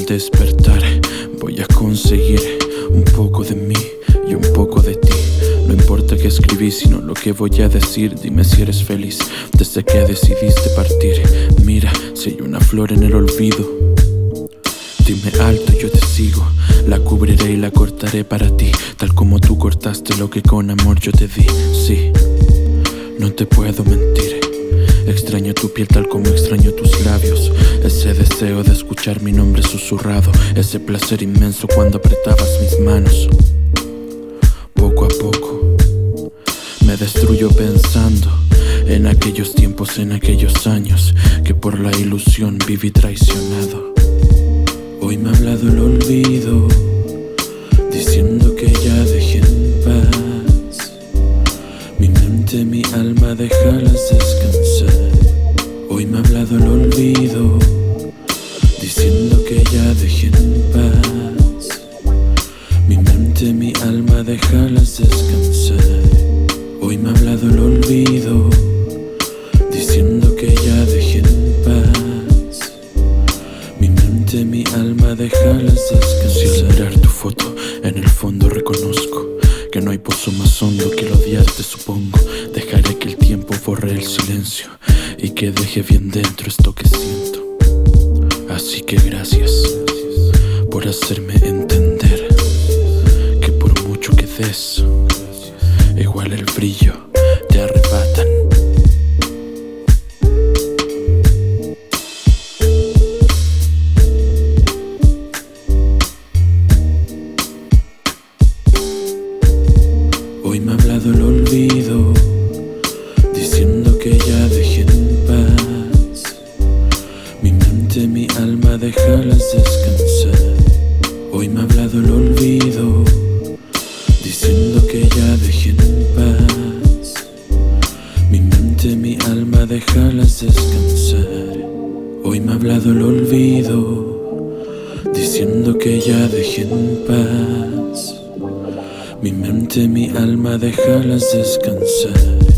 al despertar voy a conseguir un poco de mí y un poco de ti. No importa qué escribí, sino lo que voy a decir. Dime si eres feliz desde que decidiste partir. Mira, si hay una flor en el olvido, dime alto, yo te sigo. La cubriré y la cortaré para ti, tal como tú cortaste lo que con amor yo te di. Sí, no te puedo mentir. Extraño tu piel tal como extraño tus labios. Ese deseo de escuchar mi nombre susurrado. Ese placer inmenso cuando apretabas mis manos. Poco a poco me destruyo pensando en aquellos tiempos, en aquellos años que por la ilusión viví traicionado. Hoy me ha hablado el olvido, diciendo que ya dejé en paz mi mente, mi alma, déjalas descansar. Hoy me ha hablado el olvido, diciendo que ya dejé en paz mi mente, mi alma, déjalas descansar. Hoy me ha hablado el olvido, diciendo que ya dejé en paz mi mente, mi alma, déjalas descansar. Si al mirar tu foto en el fondo reconozco que no hay pozo más hondo que el odiarte, supongo. Dejaré que el tiempo borre el silencio y que deje bien dentro esto que siento. Así que gracias por hacerme entender que por mucho que des, igual el brillo te arrebatan. Hoy me ha hablado el olvido, diciendo que ya dejé en paz mi mente, mi alma, déjalas descansar. Hoy me ha hablado el olvido, diciendo que ya dejé en paz mi mente, mi alma, déjalas descansar. Hoy me ha hablado el olvido, diciendo que ya dejé en paz mi mente, mi alma, déjalas descansar.